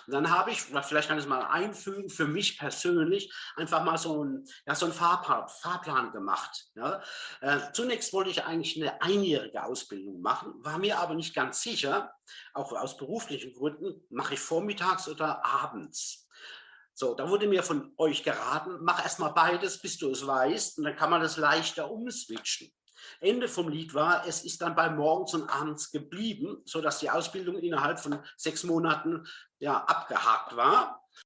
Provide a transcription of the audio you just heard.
Und dann habe ich, vielleicht kann ich es mal einfügen, für mich persönlich einfach mal so einen Fahrplan gemacht. Ja. Zunächst wollte ich eigentlich eine einjährige Ausbildung machen, war mir aber nicht ganz sicher, auch aus beruflichen Gründen, mache ich vormittags oder abends. So, da wurde mir von euch geraten, mach erstmal beides, bis du es weißt, und dann kann man das leichter umswitchen. Ende vom Lied war, es ist dann bei morgens und abends geblieben, sodass die Ausbildung innerhalb von 6 Monaten ja abgehakt war.